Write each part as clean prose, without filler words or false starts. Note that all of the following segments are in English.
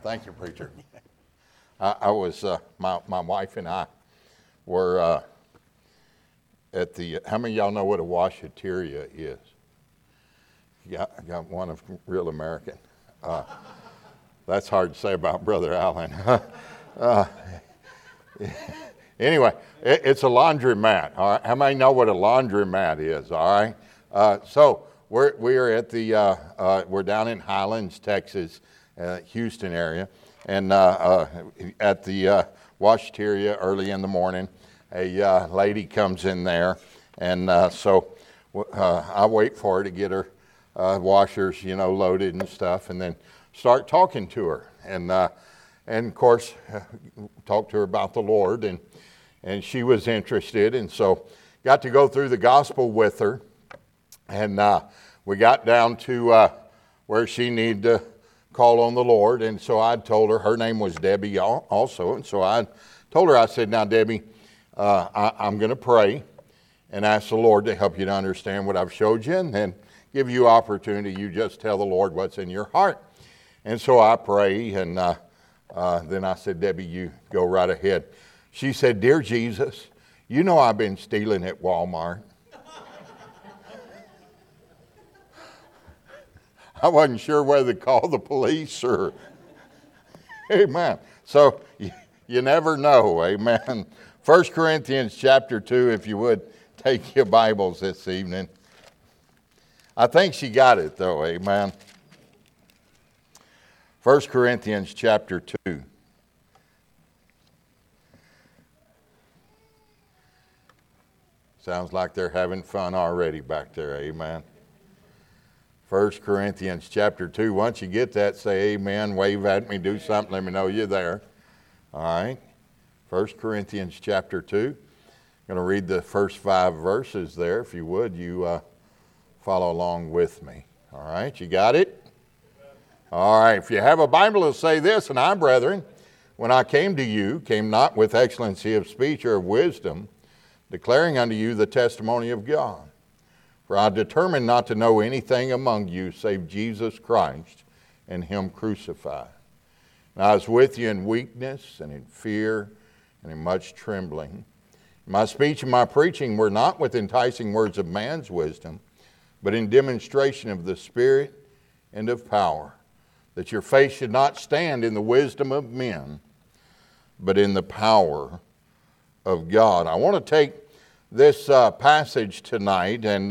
Thank you, preacher. I was my wife and I were at the. How many of y'all know what a washateria is? I got one of real American. That's hard to say about Brother Allen. Anyway, it's a laundromat. All right, how many know what a laundromat is? All right, so we're at the we're down in Highlands, Texas, Houston area, and at the washateria early in the morning, a lady comes in there, and so I wait for her to get her washers, loaded and stuff, and then start talking to her, and of course talk to her about the Lord, and she was interested, and so got to go through the gospel with her, and we got down to where she needed to call on the Lord, and so I told her name was Debbie also, and so I told her, I said, now Debbie, I'm going to pray and ask the Lord to help you to understand what I've showed you, and then give you opportunity. You just tell the Lord what's in your heart. And so I pray, and then I said, Debbie, you go right ahead. She said, Dear Jesus, you know I've been stealing at Walmart. I wasn't sure whether to call the police or, amen. So you never know, amen. 1 Corinthians chapter 2, if you would, take your Bibles this evening. I think she got it though, amen. 1 Corinthians chapter 2. Sounds like they're having fun already back there, amen. 1 Corinthians chapter 2. Once you get that, say amen, wave at me, do something, let me know you're there. All right. 1 Corinthians chapter 2. I'm going to read the first 5 verses there. If you would, you follow along with me. All right, you got it? All right, if you have a Bible, it'll say this, and I, brethren, when I came to you, came not with excellency of speech or of wisdom, declaring unto you the testimony of God. For I determined not to know anything among you save Jesus Christ and him crucified. And I was with you in weakness and in fear and in much trembling. My speech and my preaching were not with enticing words of man's wisdom, but in demonstration of the Spirit and of power, that your faith should not stand in the wisdom of men, but in the power of God. I want to take this passage tonight, and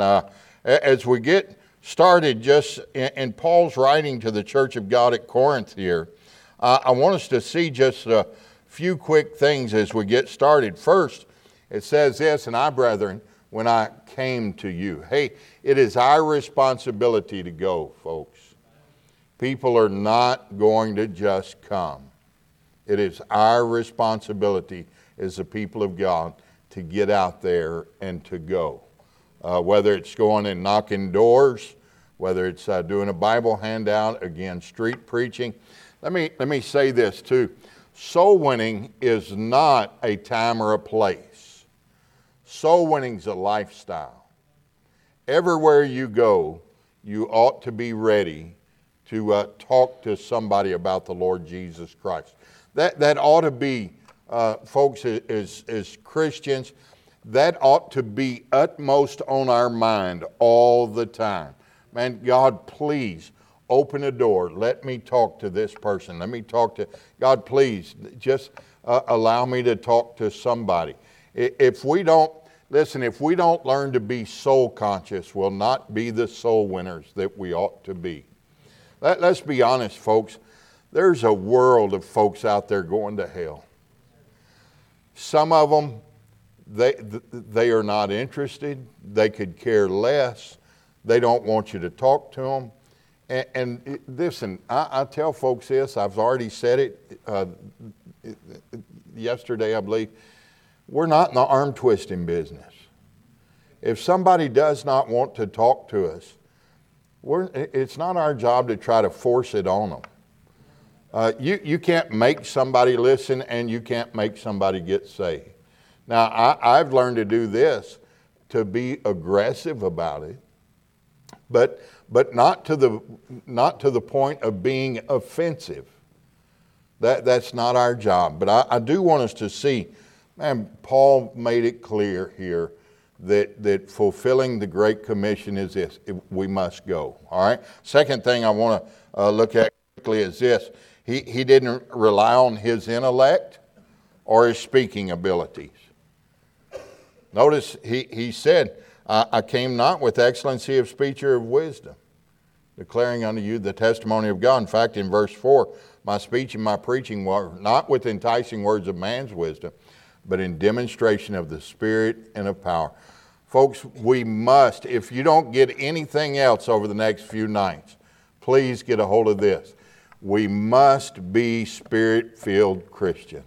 as we get started just in Paul's writing to the church of God at Corinth here, I want us to see just a few quick things as we get started. First, it says this, and I, brethren, when I came to you. Hey, it is our responsibility to go, folks. People are not going to just come. It is our responsibility as the people of God to get out there and to go. Whether it's going and knocking doors, whether it's doing a Bible handout, again, street preaching. Let me say this too. Soul winning is not a time or a place. Soul winning is a lifestyle. Everywhere you go, you ought to be ready to talk to somebody about the Lord Jesus Christ. That ought to be, folks, as Christians, that ought to be utmost on our mind all the time. Man, God, please open a door. Let me talk to this person. Let me talk to, God, please, just allow me to talk to somebody. If we don't learn to be soul conscious, we'll not be the soul winners that we ought to be. Let's be honest, folks. There's a world of folks out there going to hell. Some of them, they are not interested. They could care less. They don't want you to talk to them. And listen, I tell folks this. I've already said it yesterday, I believe. We're not in the arm twisting business. If somebody does not want to talk to us, it's not our job to try to force it on them. You can't make somebody listen, and you can't make somebody get saved. Now, I've learned to do this, to be aggressive about it, but not to the point of being offensive. That's not our job. But I do want us to see, man, Paul made it clear here that fulfilling the Great Commission is this: we must go. All right. Second thing I want to look at quickly is this: he didn't rely on his intellect or his speaking abilities. Notice he said, I came not with excellency of speech or of wisdom, declaring unto you the testimony of God. In fact, in verse 4, my speech and my preaching were not with enticing words of man's wisdom, but in demonstration of the Spirit and of power. Folks, we must, if you don't get anything else over the next few nights, please get a hold of this. We must be Spirit-filled Christians.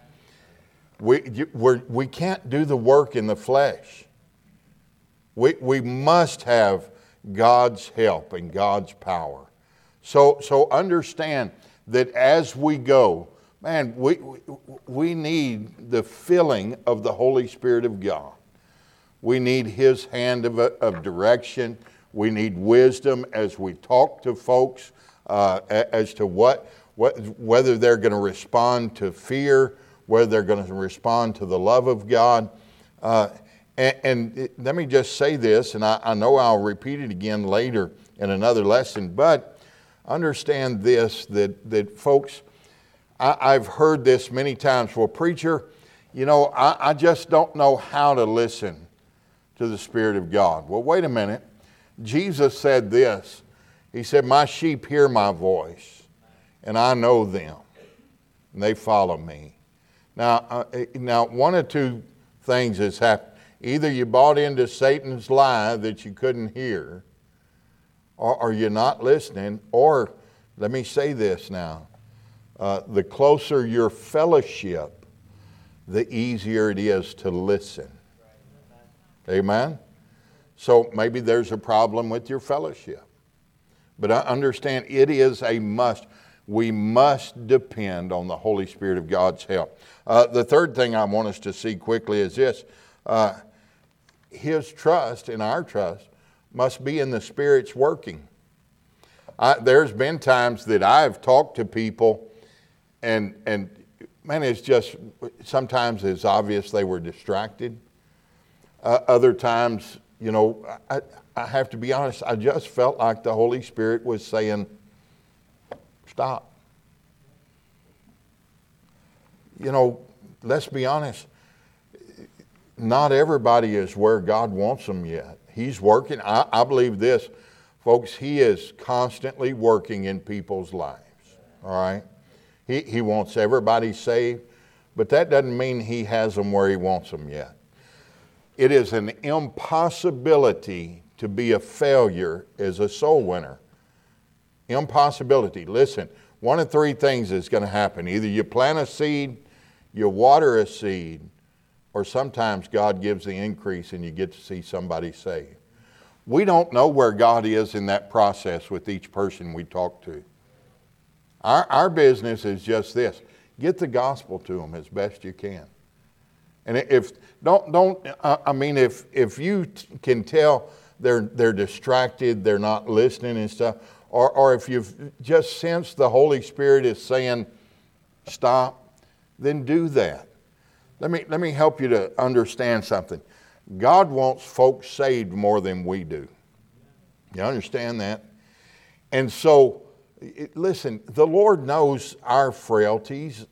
We can't do the work in the flesh. We must have God's help and God's power. So understand that as we go, man, we need the filling of the Holy Spirit of God. We need His hand of direction. We need wisdom as we talk to folks as to whether they're going to respond to fear, whether they're going to respond to the love of God. And let me just say this, and I know I'll repeat it again later in another lesson, but understand this, that folks, I've heard this many times. Well, preacher, I just don't know how to listen to the Spirit of God. Well, wait a minute. Jesus said this. He said, my sheep hear my voice, and I know them, and they follow me. Now, one of two things has happened. Either you bought into Satan's lie that you couldn't hear, or you're not listening, or, let me say this now, the closer your fellowship, the easier it is to listen. Amen? So maybe there's a problem with your fellowship. But I understand it is a must. We must depend on the Holy Spirit of God's help. The third thing I want us to see quickly is this. His trust and our trust must be in the Spirit's working. There's been times that I've talked to people and man, it's just, sometimes it's obvious they were distracted. Other times, I have to be honest, I just felt like the Holy Spirit was saying, stop. Let's be honest. Not everybody is where God wants them yet. He's working. I believe this, folks, He is constantly working in people's lives. All right? He wants everybody saved, but that doesn't mean He has them where He wants them yet. It is an impossibility to be a failure as a soul winner. Impossibility. Listen, one of three things is going to happen. Either you plant a seed, you water a seed, or sometimes God gives the increase and you get to see somebody saved. We don't know where God is in that process with each person we talk to. Our business is just this. Get the gospel to them as best you can. And if you can tell they're distracted, they're not listening and stuff, or if you've just sensed the Holy Spirit is saying, stop, then do that. Let me help you to understand something. God wants folks saved more than we do. You understand that? And so, listen, the Lord knows our frailties.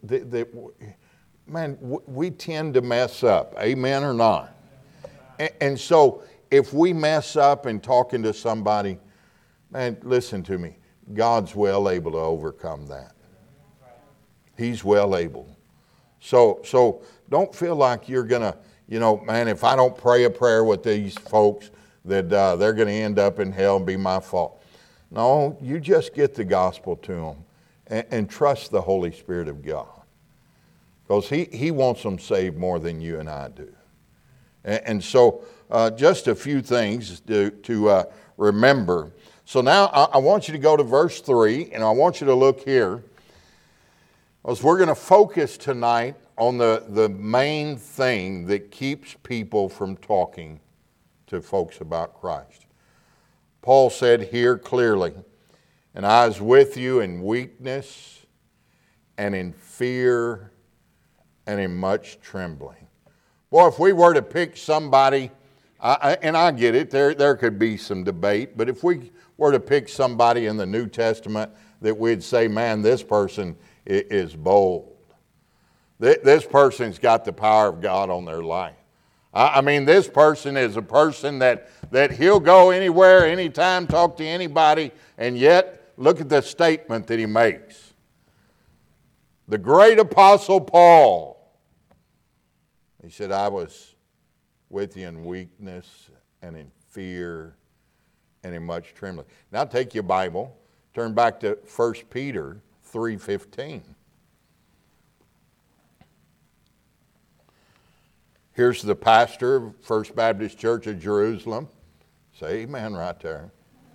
We tend to mess up. Amen or not? And so, if we mess up in talking to somebody, man, listen to me. God's well able to overcome that. He's well able. So don't feel like you're going to, man, if I don't pray a prayer with these folks, that they're going to end up in hell and be my fault. No, you just get the gospel to them and trust the Holy Spirit of God. Because He wants them saved more than you and I do. And so just a few things to remember. So now I want you to go to verse 3, and I want you to look here. Because we're going to focus tonight on the main thing that keeps people from talking to folks about Christ. Paul said here clearly, and I was with you in weakness and in fear and in much trembling. Boy, if we were to pick somebody, and I get it, there could be some debate, but if we were to pick somebody in the New Testament that we'd say, man, this person is bold. This person's got the power of God on their life. I mean, this person is a person that he'll go anywhere, anytime, talk to anybody, and yet look at the statement that he makes. The great apostle Paul, he said, I was with you in weakness and in fear and in much trembling. Now take your Bible, turn back to 1 Peter 3:15. Here's the pastor of First Baptist Church of Jerusalem. Say amen right there.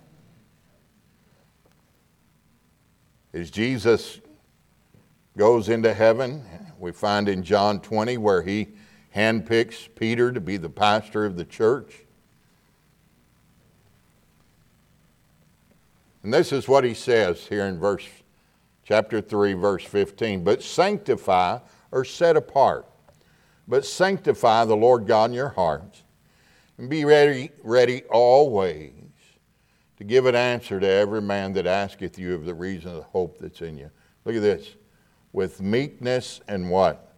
As Jesus goes into heaven, we find in John 20 where he handpicks Peter to be the pastor of the church. And this is what he says here in chapter 3, verse 15. But sanctify, or set apart, but sanctify the Lord God in your hearts, and be ready always to give an answer to every man that asketh you of the reason of the hope that's in you. Look at this. With meekness and what?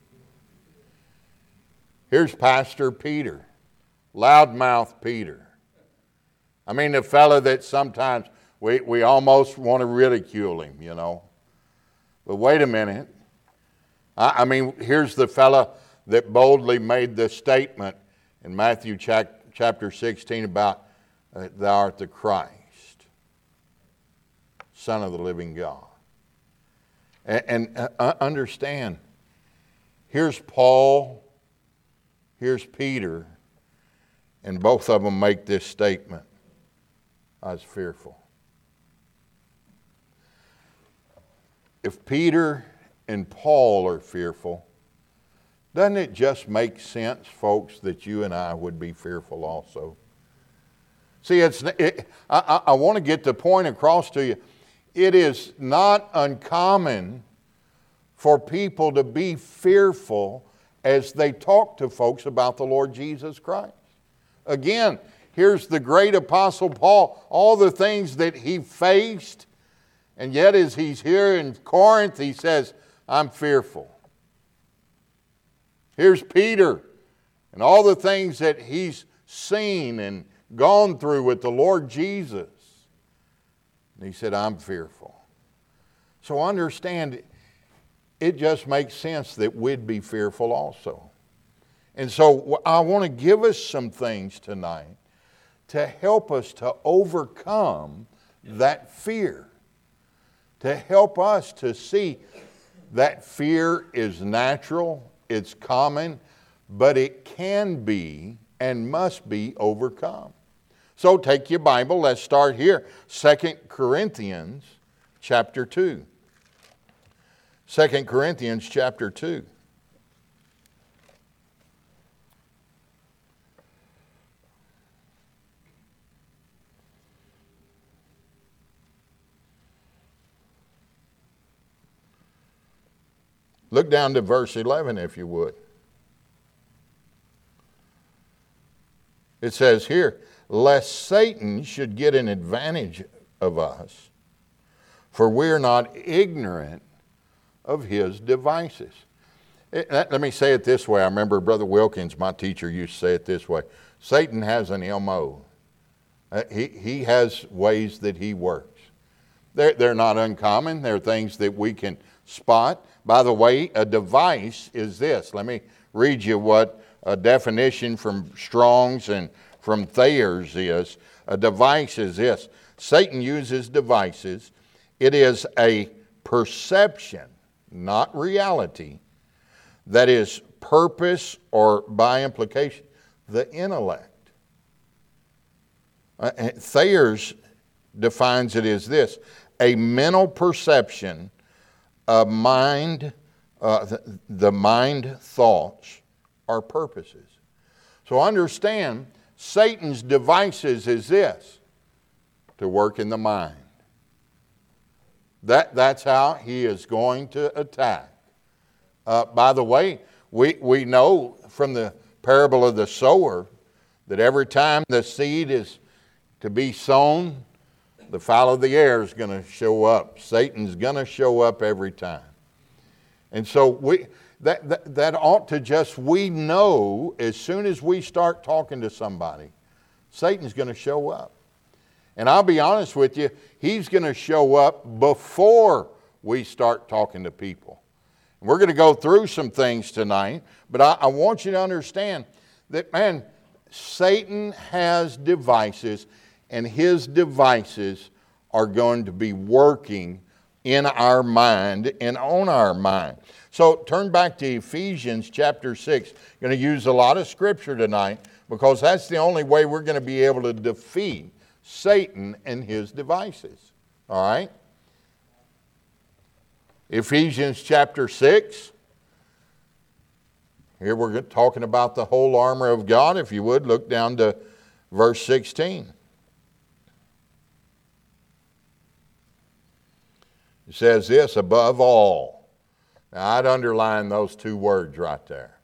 Here's Pastor Peter, loudmouth Peter. I mean, the fellow that sometimes we almost want to ridicule him, you know. But wait a minute. I mean, here's the fellow that boldly made the statement in Matthew chapter 16 about thou art the Christ, Son of the living God. And understand, here's Paul, here's Peter, and both of them make this statement. I was fearful. If Peter and Paul are fearful, doesn't it just make sense, folks, that you and I would be fearful also? See, I want to get the point across to you. It is not uncommon for people to be fearful as they talk to folks about the Lord Jesus Christ. Again, here's the great apostle Paul, all the things that he faced, and yet as he's here in Corinth, he says, I'm fearful. Here's Peter and all the things that he's seen and gone through with the Lord Jesus. And he said, I'm fearful. So understand, it just makes sense that we'd be fearful also. And so I want to give us some things tonight to help us to overcome that fear. To help us to see that fear is natural, it's common, but it can be and must be overcome. So take your Bible, let's start here. 2 Corinthians chapter 2. 2 Corinthians chapter 2. Look down to verse 11 if you would. It says here, lest Satan should get an advantage of us, for we're not ignorant of his devices. Let me say it this way. I remember Brother Wilkins, my teacher, used to say it this way. Satan has an M.O. He has ways that he works. They're not uncommon. They're things that we can spot. By the way, a device is this. Let me read you what a definition from Strong's and from Thayer's is. A device is this. Satan uses devices. It is a perception, not reality, that is purpose or by implication, the intellect. Thayer's defines it as this. A mental perception of mind, the mind thoughts or purposes. So understand, Satan's devices is this, to work in the mind. That's how he is going to attack. By the way, we know from the parable of the sower that every time the seed is to be sown, the fowl of the air is going to show up. Satan's going to show up every time. And so that ought to just, we know as soon as we start talking to somebody, Satan's going to show up. And I'll be honest with you, he's going to show up before we start talking to people. We're going to go through some things tonight, but I want you to understand that, man, Satan has devices, and his devices are going to be working in our mind and on our mind. So turn back to Ephesians chapter 6. I'm going to use a lot of scripture tonight because that's the only way we're going to be able to defeat Satan and his devices. All right? Ephesians chapter 6. Here we're talking about the whole armor of God. If you would, look down to verse 16. It says this, above all. Now, I'd underline those two words right there.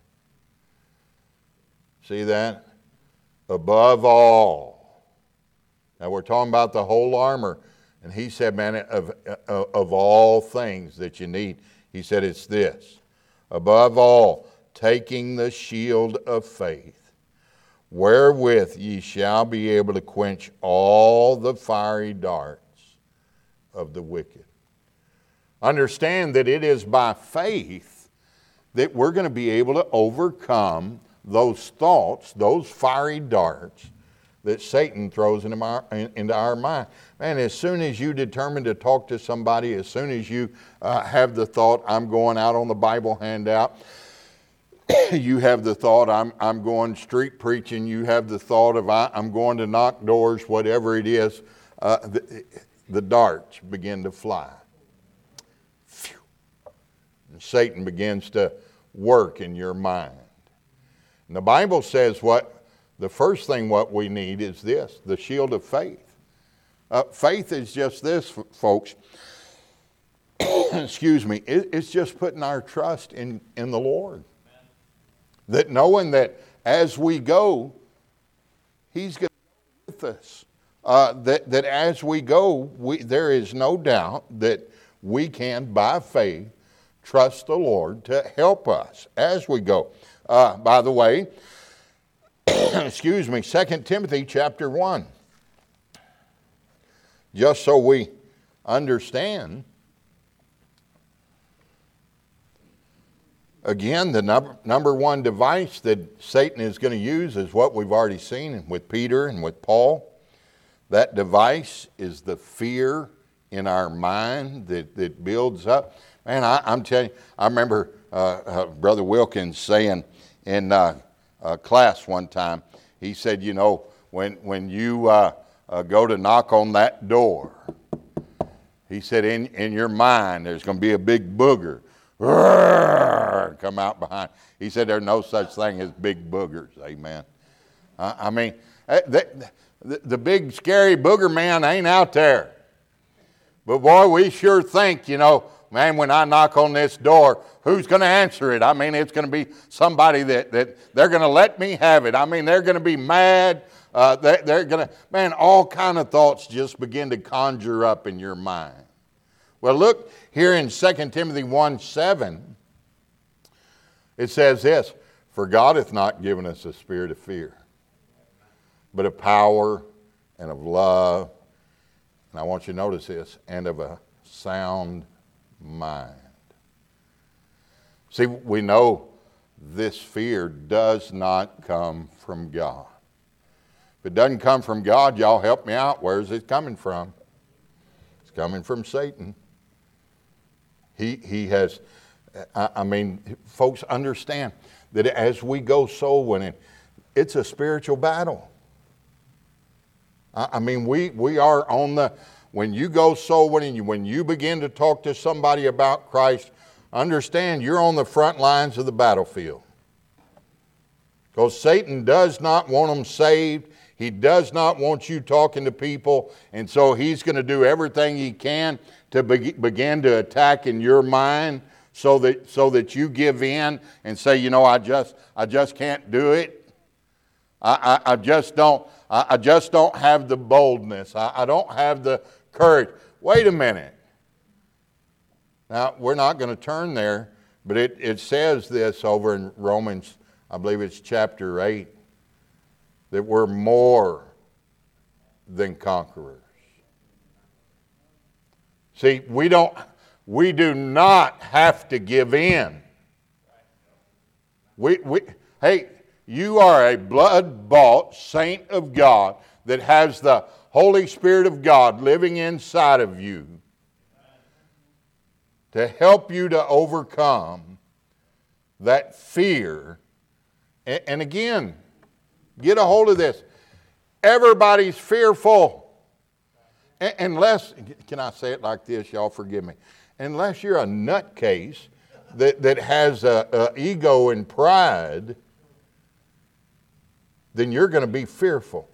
See that? Above all. Now, we're talking about the whole armor. And he said, man, of all things that you need, he said it's this. Above all, taking the shield of faith, wherewith ye shall be able to quench all the fiery darts of the wicked. Understand that it is by faith that we're going to be able to overcome those thoughts, those fiery darts that Satan throws into our mind. Man, as soon as you determine to talk to somebody, as soon as you have the thought, I'm going out on the Bible handout, you have the thought, I'm going street preaching, you have the thought of I'm going to knock doors, whatever it is, the darts begin to fly. And Satan begins to work in your mind. And the Bible says the first thing what we need is this, the shield of faith. Faith is just this, folks. Excuse me. It's just putting our trust in the Lord. Amen. That knowing that as we go, He's going to be with us. That as we go, there is no doubt that we can, by faith, trust the Lord to help us as we go. By the way, excuse me, 2 Timothy chapter 1. Just so we understand, again, the number one device that Satan is going to use is what we've already seen with Peter and with Paul. That device is the fear in our mind that builds up. Man, I'm telling you, I remember Brother Wilkins saying in class one time, he said, you know, when you go to knock on that door, he said, in your mind, there's going to be a big booger come out behind. He said, there's no such thing as big boogers. Amen. I mean, the big scary booger man ain't out there. But boy, we sure think, you know, man, when I knock on this door, who's going to answer it? I mean, it's going to be somebody that they're going to let me have it. I mean, they're going to be mad. They're going to, man, all kind of thoughts just begin to conjure up in your mind. Well, look here in 2 Timothy 1:7. It says this, for God hath not given us a spirit of fear, but of power and of love. And I want you to notice this, and of a sound mind. See, we know this fear does not come from God. If it doesn't come from God, y'all help me out. Where is it coming from? It's coming from Satan. He has, I mean, folks understand that as we go soul winning, it's a spiritual battle. I mean, we are on the, when you go soul winning, when you begin to talk to somebody about Christ, understand you're on the front lines of the battlefield. Because Satan does not want them saved. He does not want you talking to people. And so he's going to do everything he can to begin to attack in your mind so that you give in and say, you know, I just can't do it. I just don't have the boldness. I don't have the courage. Wait a minute. Now, we're not going to turn there, but it says this over in Romans, I believe it's chapter 8, that we're more than conquerors. See, we do not have to give in. Hey, you are a blood-bought saint of God that has the Holy Spirit of God living inside of you to help you to overcome that fear. And again, get a hold of this. Everybody's fearful. Unless, can I say it like this? Y'all forgive me. Unless you're a nutcase that has a ego and pride, then you're going to be fearful.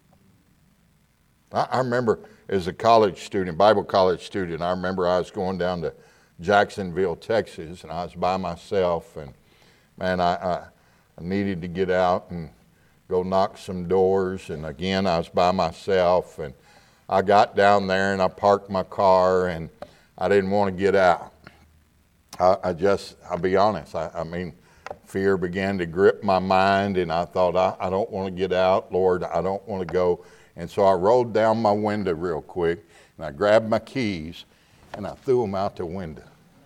I remember as a college student, Bible college student, I remember I was going down to Jacksonville, Texas, and I was by myself, and man, I needed to get out and go knock some doors, and again, I was by myself, and I got down there and I parked my car, and I didn't want to get out. I'll be honest, I mean, fear began to grip my mind, and I thought, I don't want to get out, Lord, I don't want to go. And so I rolled down my window real quick, and I grabbed my keys, and I threw them out the window.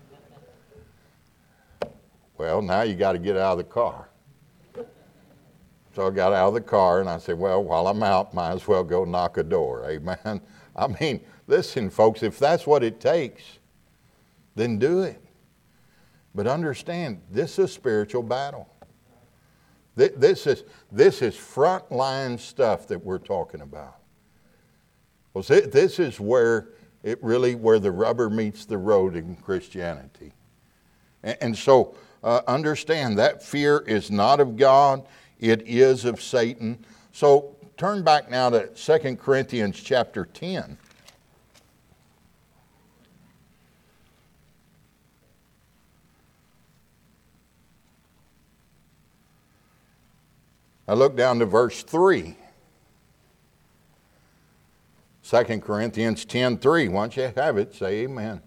Well, now you got to get out of the car. So I got out of the car and I said, well, while I'm out, might as well go knock a door. Amen. I mean, listen, folks, if that's what it takes, then do it. But understand, this is a spiritual battle. This is frontline stuff that we're talking about. Well, this is where the rubber meets the road in Christianity. And so understand that fear is not of God. It is of Satan. So turn back now to 2 Corinthians chapter 10. I look down to verse 3. 2 Corinthians 10:3. Once you have it, say amen.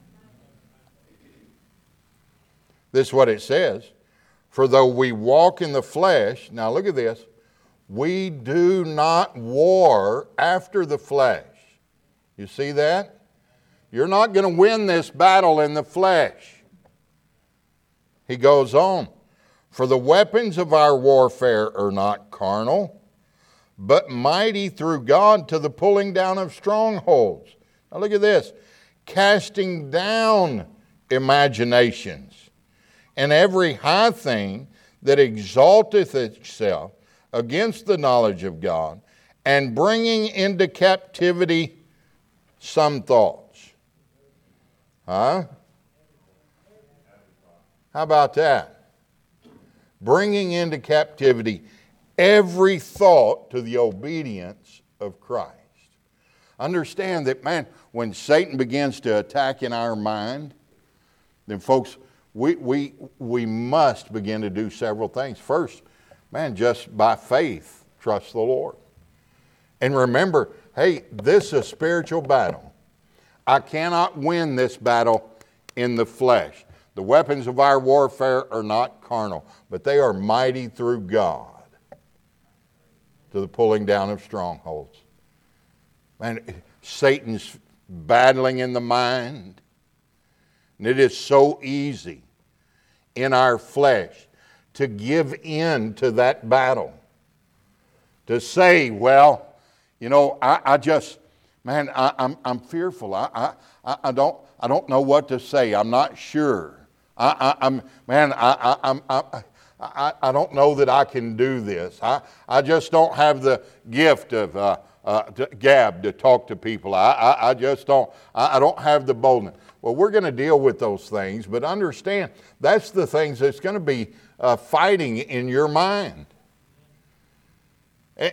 This is what it says. For though we walk in the flesh, now look at this, we do not war after the flesh. You see that? You're not going to win this battle in the flesh. He goes on, for the weapons of our warfare are not carnal, but mighty through God to the pulling down of strongholds. Now look at this, casting down imaginations and every high thing that exalteth itself against the knowledge of God, and bringing into captivity some thoughts. Huh? How about that? Bringing into captivity every thought to the obedience of Christ. Understand that, man, when Satan begins to attack in our mind, then folks, we must begin to do several things. First, man, just by faith, trust the Lord. And remember, hey, this is a spiritual battle. I cannot win this battle in the flesh. The weapons of our warfare are not carnal, but they are mighty through God to the pulling down of strongholds. Man, Satan's battling in the mind. And it is so easy in our flesh to give in to that battle. To say, well, you know, I'm fearful. I don't know what to say. I'm not sure. I don't know that I can do this. I just don't have the gift of gab to talk to people. I just don't. I don't have the boldness. Well, we're going to deal with those things, but understand that's the things that's going to be fighting in your mind.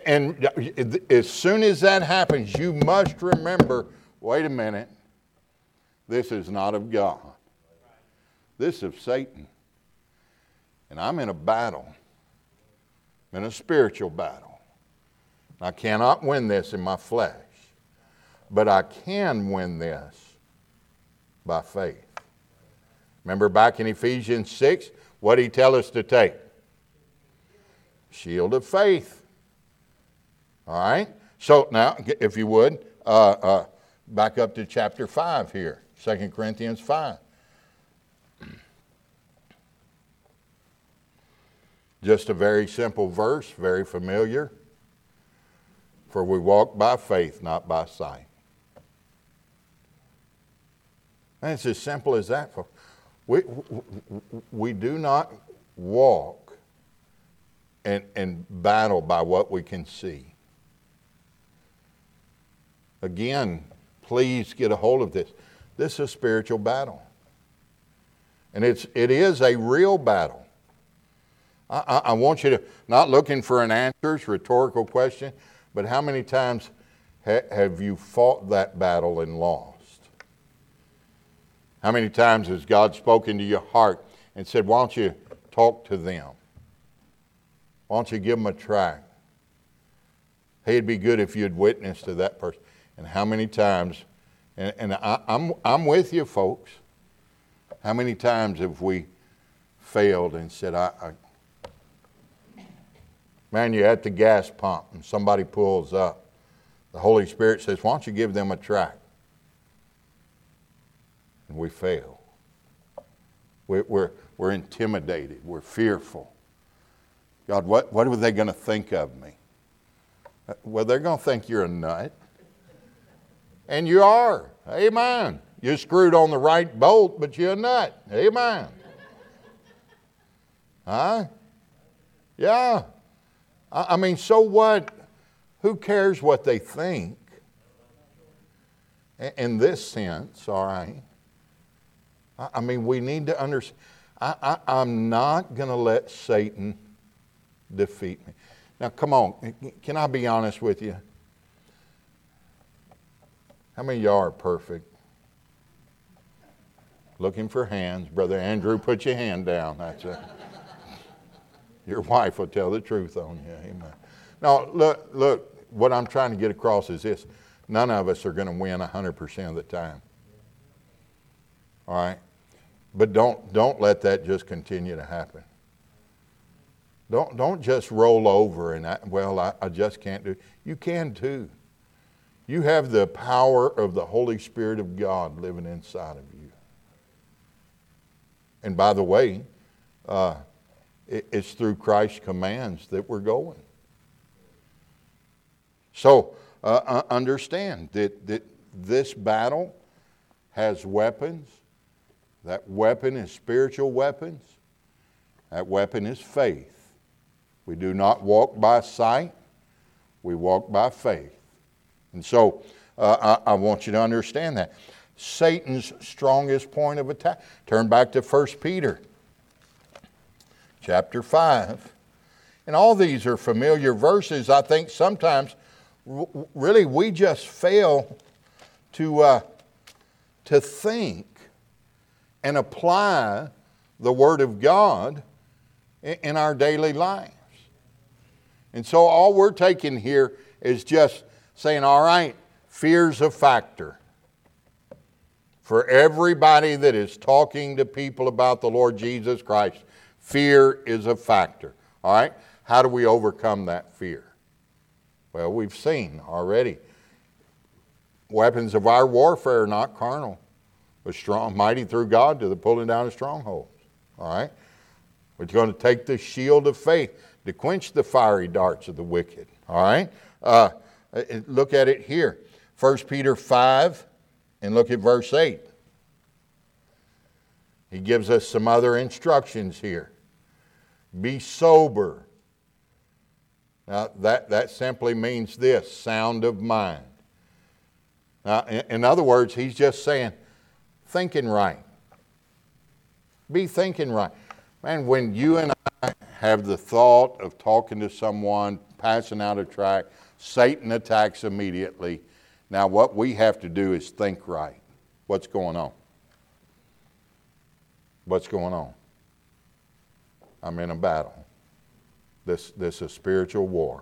And as soon as that happens, you must remember, wait a minute, This is not of God. This is of Satan. And I'm in a battle. I'm in a spiritual battle. I cannot win this in my flesh. But I can win this by faith. Remember back in Ephesians 6, what did he tell us to take? Shield of faith. All right? So now, if you would, back up to chapter 5 here, 2 Corinthians 5. Just a very simple verse, very familiar. For we walk by faith, not by sight. And it's as simple as that. We do not walk and battle by what we can see. Again, please get a hold of this. This is a spiritual battle. And it is a real battle. I want you to, not looking for an answer, it's a rhetorical question, but how many times have you fought that battle and lost? How many times has God spoken to your heart and said, why don't you talk to them? Why don't you give them a tract? Hey, it'd be good if you'd witness to that person. And how many times, and I'm with you folks, how many times have we failed and said, man, you're at the gas pump and somebody pulls up. The Holy Spirit says, why don't you give them a tract? And we fail. We're intimidated. We're fearful. God, what are they going to think of me? Well, they're going to think you're a nut. And you are. Amen. You're screwed on the right bolt, but you're a nut. Amen. Huh? Yeah. I mean, so what? Who cares what they think? In this sense, all right. I mean, we need to understand. I'm not going to let Satan defeat me. Now, come on. Can I be honest with you? How many of y'all are perfect? Looking for hands. Brother Andrew, put your hand down. That's it. Your wife will tell the truth on you. Amen. Now, look, what I'm trying to get across is this. None of us are going to win 100% of the time. All right? But don't let that just continue to happen. Don't just roll over and, I just can't do it. You can too. You have the power of the Holy Spirit of God living inside of you. And by the way, it's through Christ's commands that we're going. So understand that this battle has weapons. That weapon is spiritual weapons. That weapon is faith. We do not walk by sight. We walk by faith. And so I want you to understand that. Satan's strongest point of attack. Turn back to 1 Peter chapter 5. And all these are familiar verses. I think sometimes really we just fail to think and apply the Word of God in our daily lives. And so all we're taking here is just saying, all right, fear's a factor. For everybody that is talking to people about the Lord Jesus Christ, fear is a factor. All right? How do we overcome that fear? Well, we've seen already. Weapons of our warfare are not carnal, but strong, mighty through God to the pulling down of strongholds. All right? We're going to take the shield of faith to quench the fiery darts of the wicked. All right? Look at it here. 1 Peter 5, and look at verse 8. He gives us some other instructions here. Be sober. Now, that simply means this, sound of mind. Now, in other words, he's just saying, thinking right. Be thinking right. Man, when you and I have the thought of talking to someone, passing out a tract, Satan attacks immediately. Now, what we have to do is think right. What's going on? What's going on? I'm in a battle. This is a spiritual war.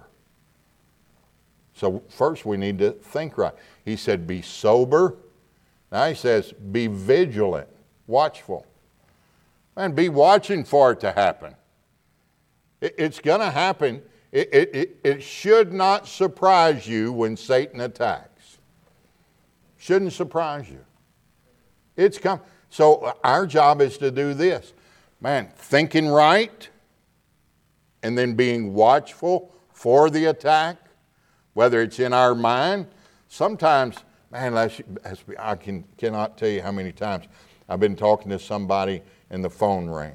So first we need to think right. He said, be sober. Now he says, be vigilant, watchful. And be watching for it to happen. It's going to happen. It should not surprise you when Satan attacks. Shouldn't surprise you. It's come. So our job is to do this. Man, thinking right and then being watchful for the attack, whether it's in our mind. Sometimes, man, I cannot tell you how many times I've been talking to somebody and the phone rings.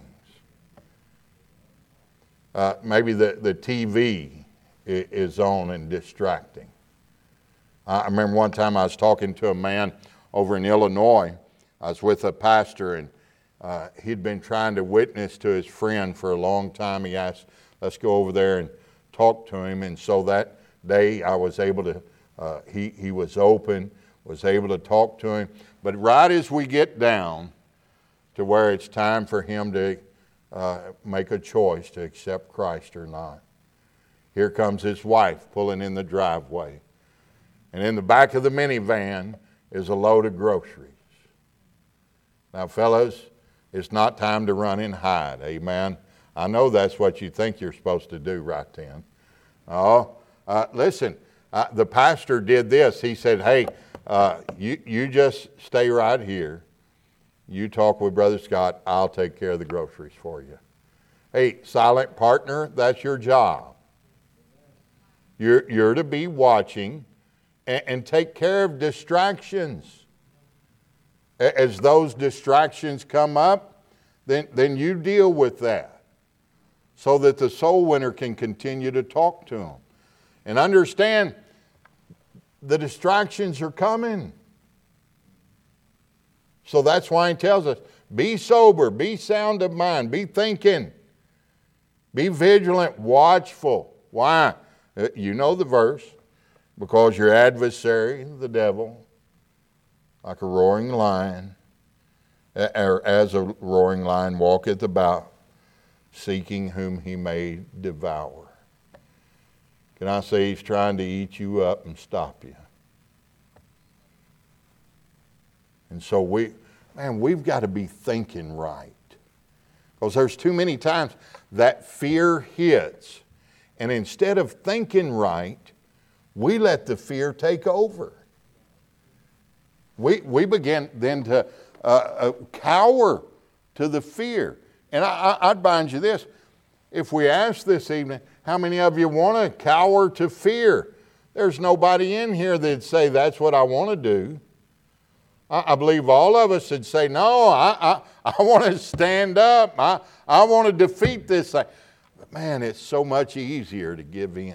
Maybe the TV is on and distracting. I remember one time I was talking to a man over in Illinois. I was with a pastor, and he'd been trying to witness to his friend for a long time. He asked, let's go over there and talk to him. And so that day I was able to, he was open, was able to talk to him. But right as we get down to where it's time for him to make a choice to accept Christ or not, here comes his wife pulling in the driveway. And in the back of the minivan is a load of groceries. Now, fellas, it's not time to run and hide, amen? I know that's what you think you're supposed to do right then. Oh, listen, the pastor did this. He said, hey, you just stay right here. You talk with Brother Scott. I'll take care of the groceries for you. Hey, silent partner, that's your job. You're to be watching and take care of distractions. As those distractions come up, then you deal with that so that the soul winner can continue to talk to them. And understand, the distractions are coming. So that's why he tells us, be sober, be sound of mind, be thinking, be vigilant, watchful. Why? You know the verse. Because your adversary, the devil, like a roaring lion, or as a roaring lion walketh about, seeking whom he may devour. Can I say he's trying to eat you up and stop you? And so we've got to be thinking right. Because there's too many times that fear hits. And instead of thinking right, we let the fear take over. We begin then to cower to the fear. And I'd bind you this. If we ask this evening, how many of you want to cower to fear? There's nobody in here that'd say, that's what I want to do. I believe all of us would say, no, I want to stand up. I want to defeat this thing. But man, it's so much easier to give in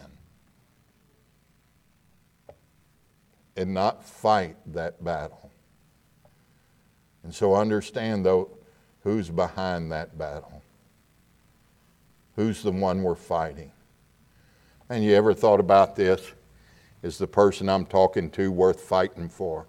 and not fight that battle. And so understand, though, who's behind that battle. Who's the one we're fighting? And you ever thought about this? Is the person I'm talking to worth fighting for?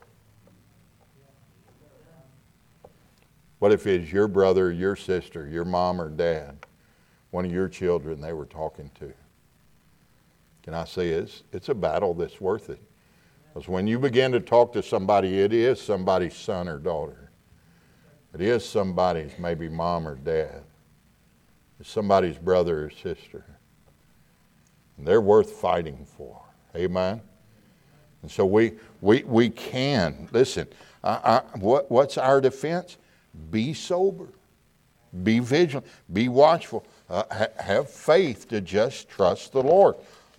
What if it's your brother or your sister, your mom or dad, one of your children they were talking to? Can I say it's a battle that's worth it? Because when you begin to talk to somebody, it is somebody's son or daughter. It is somebody's maybe mom or dad. It's somebody's brother or sister. And they're worth fighting for. Amen? And so we can. Listen, what's our defense? Be sober. Be vigilant. Be watchful. Have faith to just trust the Lord.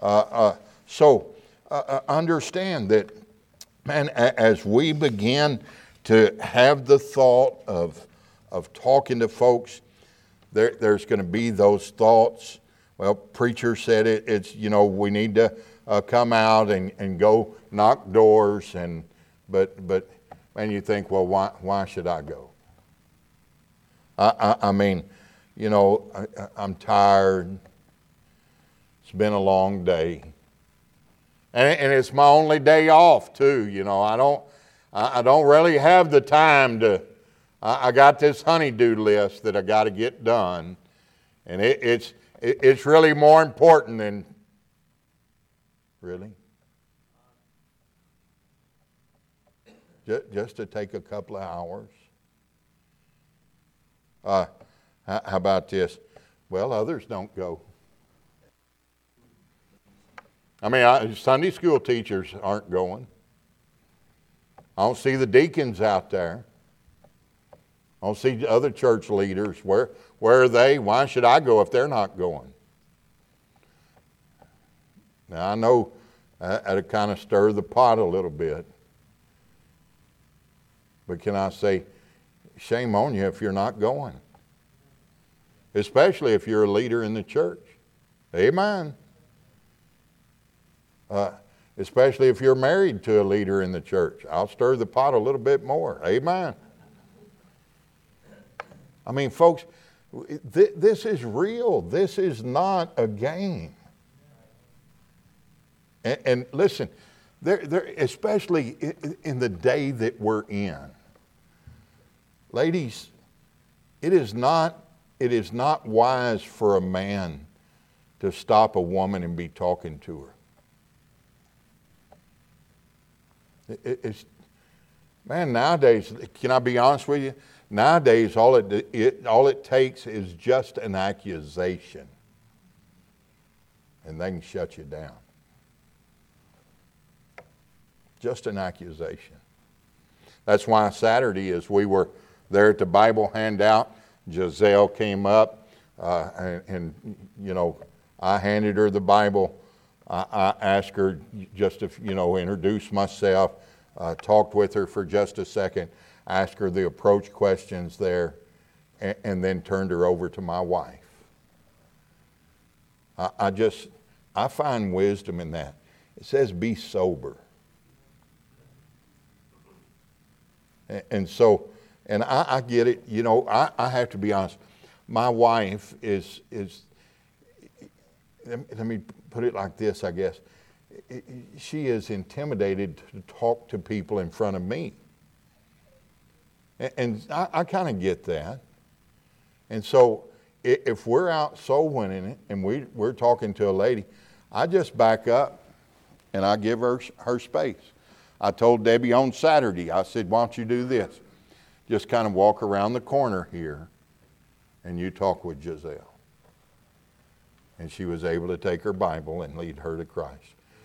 Understand that, man, as we begin to have the thought of talking to folks, there's going to be those thoughts. Well, preacher said it's, we need to come out and go knock doors. But man, you think, well, why should I go? I mean, I'm tired. It's been a long day. And it's my only day off too. I don't really have the time to I got this honey-do list that I got to get done, and it's really more important than, really? Just to take a couple of hours? How about this? Well, others don't go. I mean, Sunday school teachers aren't going. I don't see the deacons out there. I don't see other church leaders. Where are they? Why should I go if they're not going? Now, I know that'll kind of stir the pot a little bit. But can I say, shame on you if you're not going. Especially if you're a leader in the church. Amen. Especially if you're married to a leader in the church. I'll stir the pot a little bit more. Amen. I mean, folks, this is real. This is not a game. And listen, especially in the day that we're in, ladies, it is not wise for a man to stop a woman and be talking to her. Man, nowadays, can I be honest with you? Nowadays, all it takes is just an accusation, and they can shut you down. Just an accusation. That's why Saturday, as we were there at the Bible handout, Giselle came up, and you know, I handed her the Bible. I asked her just to, introduce myself, talked with her for just a second, asked her the approach questions there, and then turned her over to my wife. I find wisdom in that. It says be sober. And so, and I get it, I have to be honest. My wife is let me put it like this, I guess. She is intimidated to talk to people in front of me. And I kind of get that. And so if we're out soul winning and we're talking to a lady, I just back up and I give her space. I told Debbie on Saturday, I said, why don't you do this? Just kind of walk around the corner here and you talk with Giselle. And she was able to take her Bible and lead her to Christ.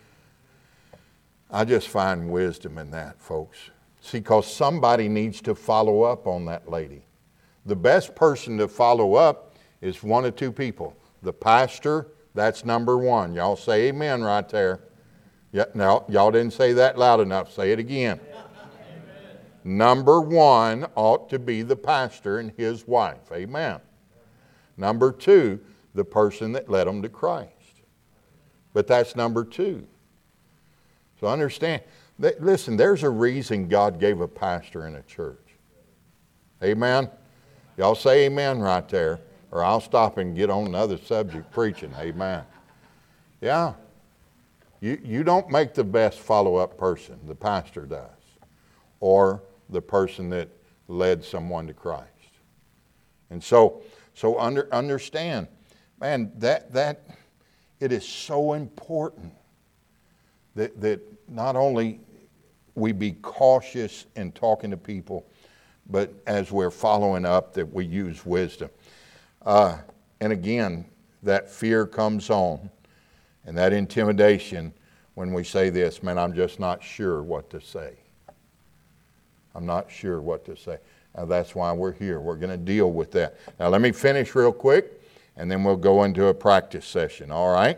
I just find wisdom in that, folks. See, because somebody needs to follow up on that lady. The best person to follow up is one of two people. The pastor, that's number one. Y'all say amen right there. Yeah, no, y'all didn't say that loud enough. Say it again. Amen. Number one ought to be the pastor and his wife. Amen. Number two, the person that led them to Christ. But that's number two. So understand, listen, there's a reason God gave a pastor in a church. Amen? Y'all say amen right there, or I'll stop and get on another subject preaching. Amen. Yeah. You don't make the best follow-up person. The pastor does. Or the person that led someone to Christ. And so understand, man, that it is so important that not only we be cautious in talking to people, but as we're following up, that we use wisdom. And again, that fear comes on, and that intimidation when we say this, man, I'm just not sure what to say. I'm not sure what to say. Now, that's why we're here. We're going to deal with that. Now, let me finish real quick, and then we'll go into a practice session, all right?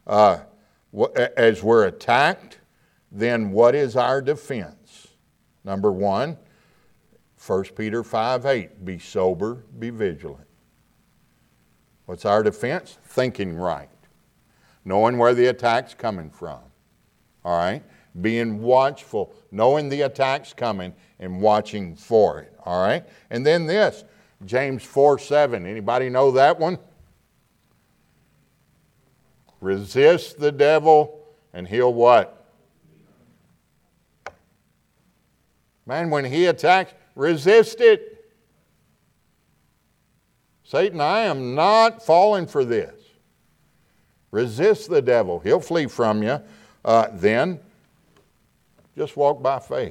As we're attacked, then what is our defense? Number one, 1 Peter 5:8, be sober, be vigilant. What's our defense? Thinking right. Knowing where the attack's coming from. All right? Being watchful, knowing the attack's coming and watching for it. All right? And then this, James 4:7. Anybody know that one? Resist the devil and he'll what? Man, when he attacks, resist it. Satan, I am not falling for this. Resist the devil. He'll flee from you. Then, just walk by faith.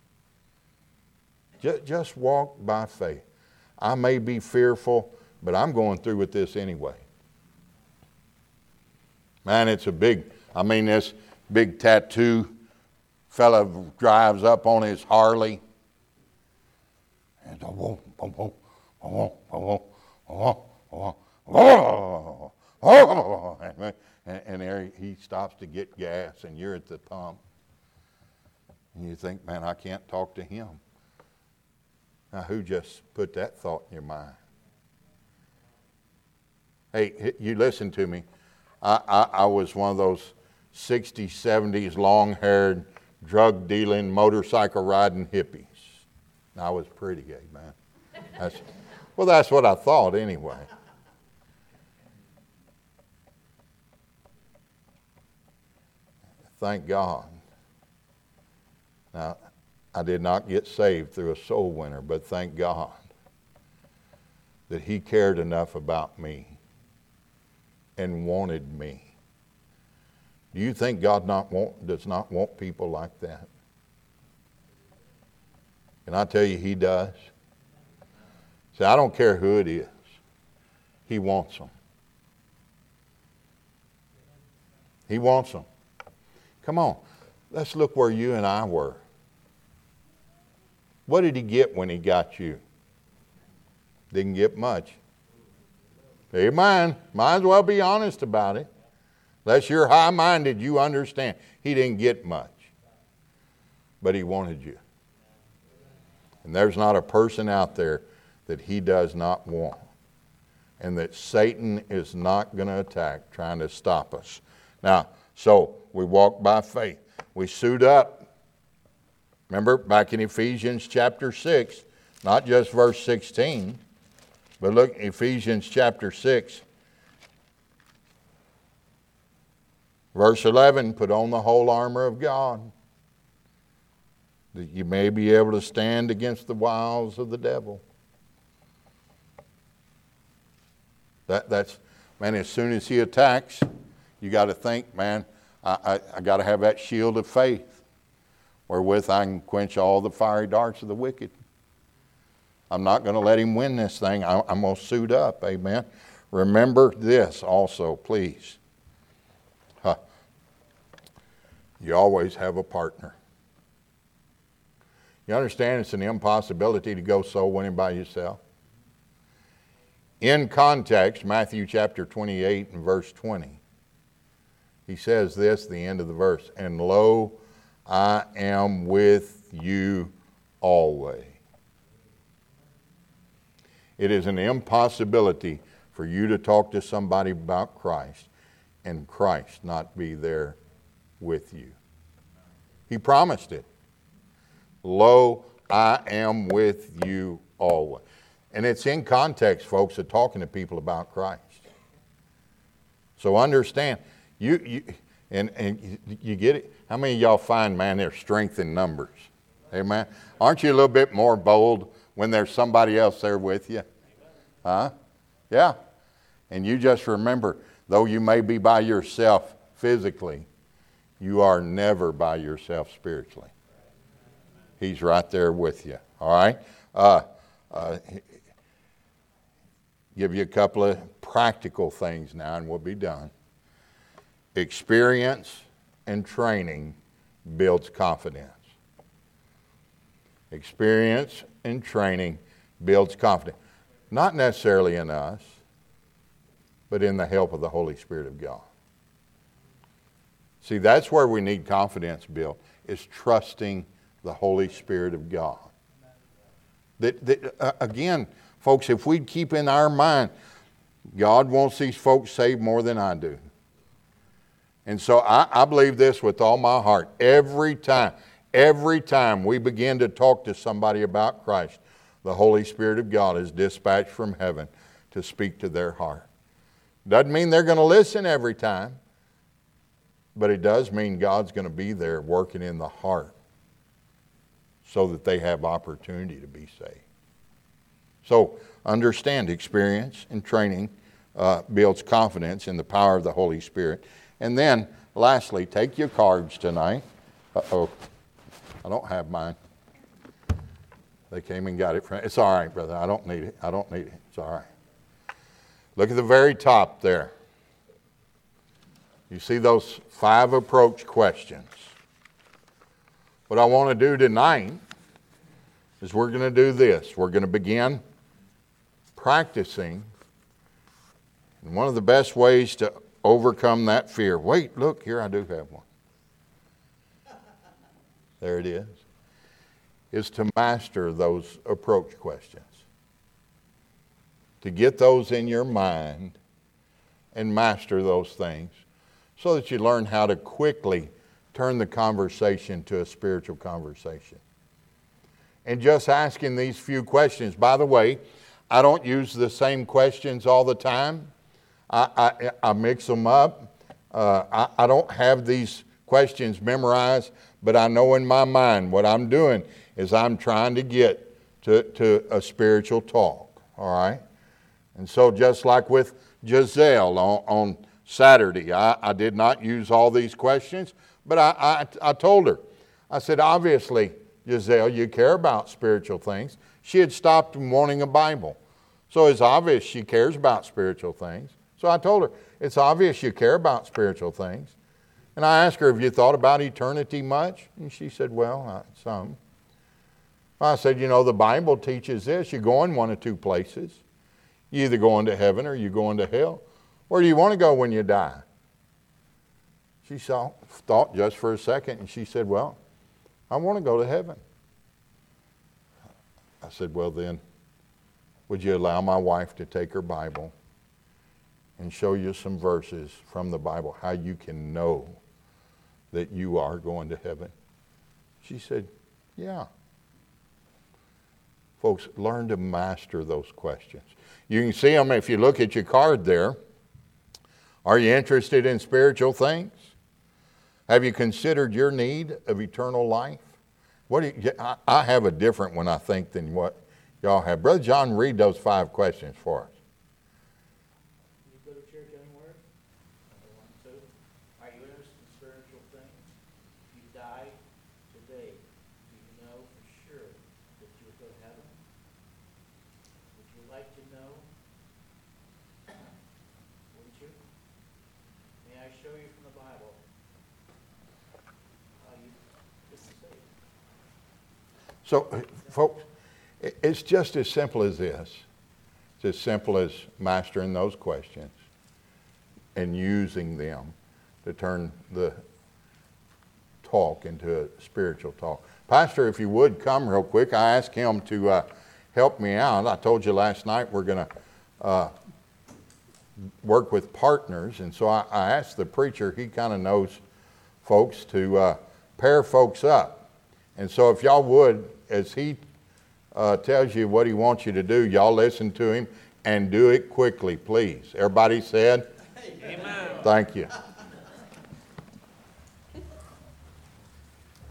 Just walk by faith. I may be fearful, but I'm going through with this anyway. Man, it's this big tattoo fella drives up on his Harley. And there he stops to get gas, and you're at the pump. And you think, man, I can't talk to him. Now, who just put that thought in your mind? Hey, you listen to me. I was one of those 60s, 70s, long-haired, drug-dealing, motorcycle-riding hippies. I was pretty gay, man. That's what I thought anyway. Thank God. Now, I did not get saved through a soul winner, but thank God that He cared enough about me and wanted me. Do you think God does not want people like that? Can I tell you, He does? See, I don't care who it is. He wants them. He wants them. Come on, let's look where you and I were. What did He get when He got you? Didn't get much. Amen. Might as well be honest about it. Unless you're high-minded, you understand. He didn't get much. But He wanted you. And there's not a person out there that He does not want. And that Satan is not going to attack, trying to stop us. Now, so we walk by faith. We suit up. Remember, back in Ephesians chapter 6, not just verse 16, but look, Ephesians chapter 6, verse 11, put on the whole armor of God, that you may be able to stand against the wiles of the devil. That's, man, as soon as he attacks, you got to think, man, I got to have that shield of faith wherewith I can quench all the fiery darts of the wicked. I'm not going to let him win this thing. I'm going to suit up, amen. Remember this also, please. You always have a partner. You understand it's an impossibility to go soul winning by yourself? In context, Matthew chapter 28 and verse 20, he says this, the end of the verse, and lo, I am with you always. It is an impossibility for you to talk to somebody about Christ and Christ not be there with you. He promised it. Lo, I am with you always. And it's in context, folks, of talking to people about Christ. So understand, you get it. How many of y'all find, man, there's strength in numbers? Amen. Aren't you a little bit more bold when there's somebody else there with you? Huh? Yeah. And you just remember, though you may be by yourself physically, you are never by yourself spiritually. He's right there with you. All right? Give you a couple of practical things now and we'll be done. Experience and training builds confidence. Experience and training builds confidence. Not necessarily in us, but in the help of the Holy Spirit of God. See, that's where we need confidence built, is trusting the Holy Spirit of God. Again, folks, if we keep in our mind, God wants these folks saved more than I do. And so I believe this with all my heart. Every time we begin to talk to somebody about Christ, the Holy Spirit of God is dispatched from heaven to speak to their heart. Doesn't mean they're going to listen every time, but it does mean God's going to be there working in the heart so that they have opportunity to be saved. So understand, experience and training builds confidence in the power of the Holy Spirit. And then, lastly, take your cards tonight. Uh-oh, I don't have mine. They came and got it from. It's all right, brother. I don't need it. I don't need it. It's all right. Look at the very top there. You see those 5 approach questions. What I want to do tonight is we're going to do this. We're going to begin practicing. And one of the best ways to overcome that fear. Wait, look, here I do have one. There it is to master those approach questions. To get those in your mind and master those things so that you learn how to quickly turn the conversation to a spiritual conversation. And just asking these few questions. By the way, I don't use the same questions all the time. I mix them up. I don't have these questions memorized, but I know in my mind what I'm doing is I'm trying to get to a spiritual talk, all right? And so just like with Giselle on Saturday, I did not use all these questions, but I told her, I said, obviously, Giselle, you care about spiritual things. She had stopped wanting a Bible. So it's obvious she cares about spiritual things. So I told her, it's obvious you care about spiritual things. And I asked her, have you thought about eternity much? And she said, well, some. I said, you know, the Bible teaches this. You go in one of 2 places. You either go into heaven or you go into hell. Where do you want to go when you die? She thought just for a second, and she said, well, I want to go to heaven. I said, well then, would you allow my wife to take her Bible and show you some verses from the Bible, how you can know that you are going to heaven? She said, yeah. Folks, learn to master those questions. You can see them if you look at your card there. Are you interested in spiritual things? Have you considered your need of eternal life? I have a different one, I think, than what y'all have. Brother John, read those 5 questions for us. You go to church anywhere? Number 1, 2. Are you interested in spiritual things? If you die today, do you know for sure that you will go to heaven? Would you like to know? Wouldn't you? May I show you from the Bible how you get saved? So, folks, it's just as simple as this. It's as simple as mastering those questions and using them to turn the talk into a spiritual talk. Pastor, if you would come real quick, I asked him to help me out. I told you last night we're going to work with partners, and so I asked the preacher, he kind of knows folks, to pair folks up. And so if y'all would, as he tells you what he wants you to do, y'all listen to him and do it quickly, please. Everybody said? Amen. Thank you.